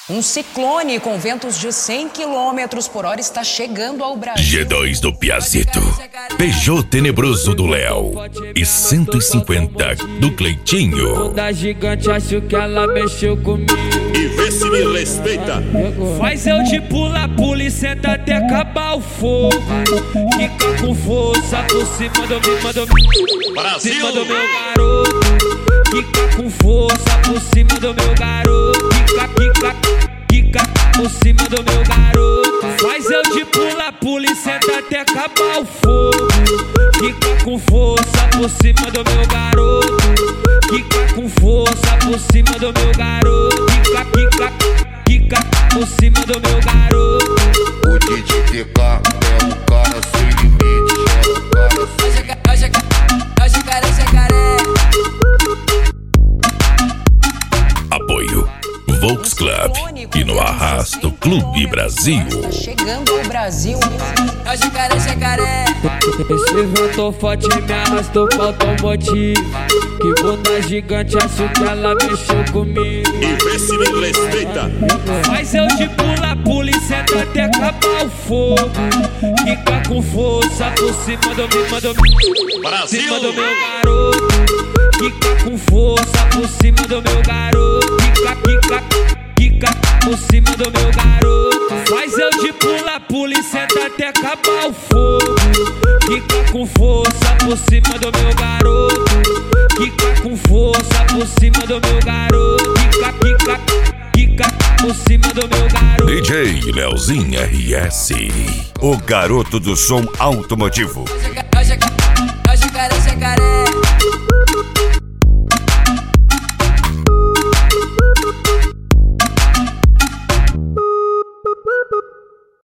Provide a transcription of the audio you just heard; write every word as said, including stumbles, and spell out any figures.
Um ciclone com ventos de cem quilômetros por hora está chegando ao Brasil. G dois do Piazito, Peugeot Tenebroso do Léo e cento e cinquenta do Cleitinho. Da gigante, acho que ela mexeu comigo. E vê se me respeita. Faz eu de pula, pula e senta até acabar o fogo. Fica com força por cima do meu, do meu, Brasil. cima do meu garoto. Fica com força por cima do meu garoto. Fica, fica, fica por cima do meu garoto. Faz eu de pula, pula e senta até acabar o fogo. Fica com força por cima do meu garoto. Fica com força por cima do meu garoto. Fica, fica, fica por cima do meu garoto. O D J T K é o cara sem limite. É o cara sem limite. É o jacaré, jacaré. Apoio Volks Club e no Arrasto Clube Brasil. Está chegando ao Brasil. É o jacaré, jacaré. Esse ventou forte me arrastou, falta um motivo. Que bunda gigante, acho que ela mexeu comigo. E vê se me respeita. Faz eu de pula, pula e senta até acabar o fogo. Fica com força por cima do meu, do meu, Brasil. cima do meu garoto. Fica com força por cima do meu garoto. Fica, fica, fica por cima do meu garoto. Faz eu de pula, pula e senta até acabar o fogo. Fica com força por cima do meu garoto. Fica com força por cima do meu garoto. Fica, fica, fica por cima do meu garoto. D J Leozinho R S, o garoto do som automotivo.